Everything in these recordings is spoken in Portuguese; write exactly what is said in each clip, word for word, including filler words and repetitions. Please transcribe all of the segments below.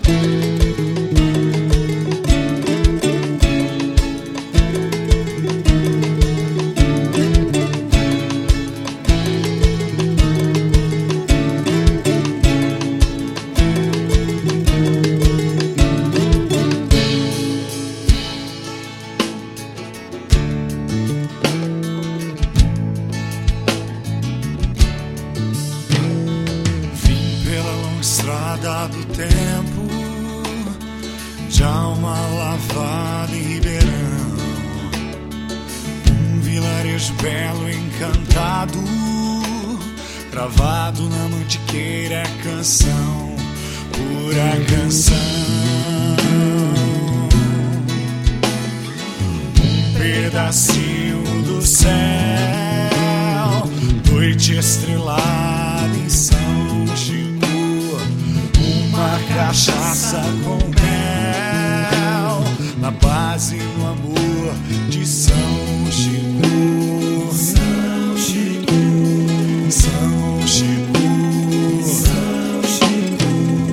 Estrada do tempo, de alma lavada em Ribeirão, um vilarejo belo encantado, cravado na mantiqueira é canção, pura canção. Um pedacinho do céu, noite estrelada em São Chico, uma cachaça com mel, na base no amor de São Chico. São Chico, São Chico, São Chico.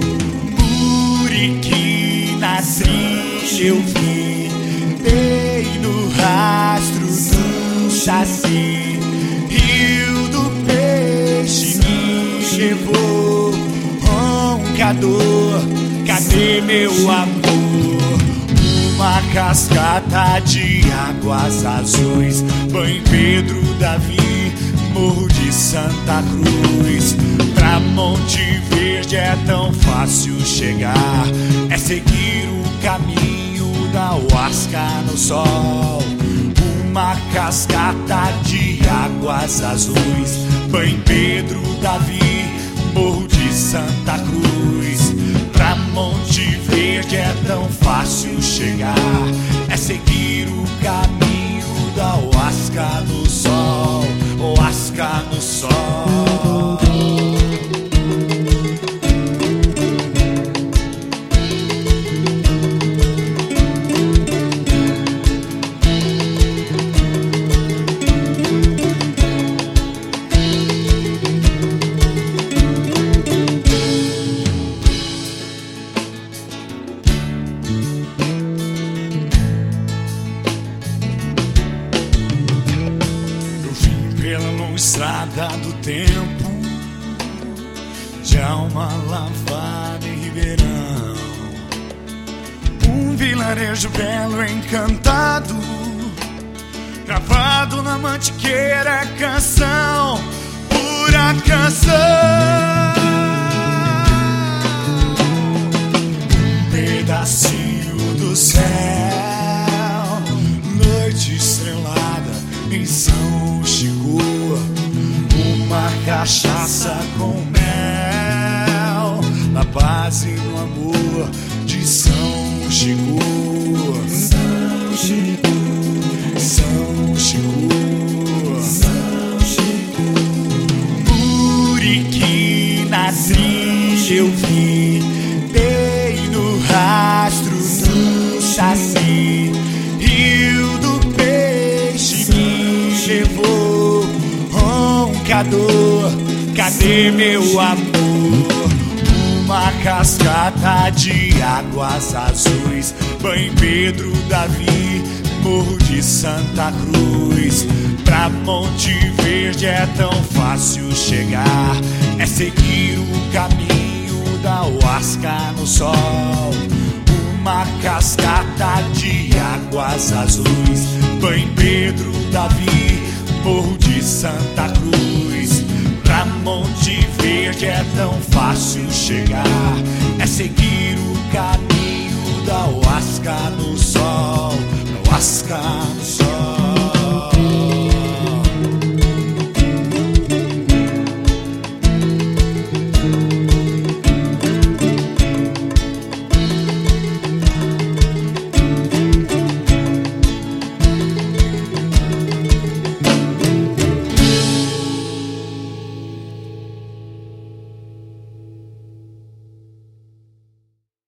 Muriqui na trilha eu vi, dei no rastro do chassi, rio do peixe me levou. Cadê meu amor? Uma cascata de águas azuis, Banho Pedro, Davi, Morro de Santa Cruz. Pra Monte Verde é tão fácil chegar, é seguir o caminho da Huasca no sol. Uma cascata de águas azuis, Banho Pedro, Davi, Morro de Santa Cruz. Pra Monte Verde é tão fácil chegar, é seguir o caminho da Huasca no sol, Huasca no sol. Pela longa estrada do tempo, de alma lavada em Ribeirão, um vilarejo belo encantado, gravado na mantiqueira é canção, pura canção. Um pedacinho do céu, noite estrelada em São Chico, uma cachaça com mel, na base do amor de São Chico. São Chico, São Chico, São Chico. Muriqui na trilha eu vi, dei no rastro do chassi, rio do peixe me levou. Roncador, cadê meu amor? Uma cascata de águas azuis, Banho Pedro, Davi, Morro de Santa Cruz. Pra Monte Verde é tão fácil chegar, é seguir o caminho da Huasca no sol. Uma cascata de águas azuis, Banho Pedro, Davi, Morro de Santa Cruz. Pra Monte Verde é tão fácil chegar, é seguir o caminho da Huasca no sol, da Huasca no sol.